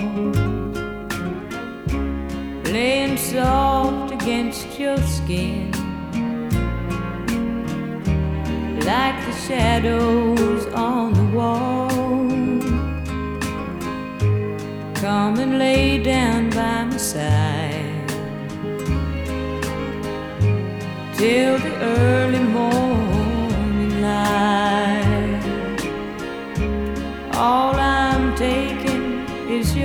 laying soft against your skin, like the shadows on the wall. Come and lay down by my side till the earth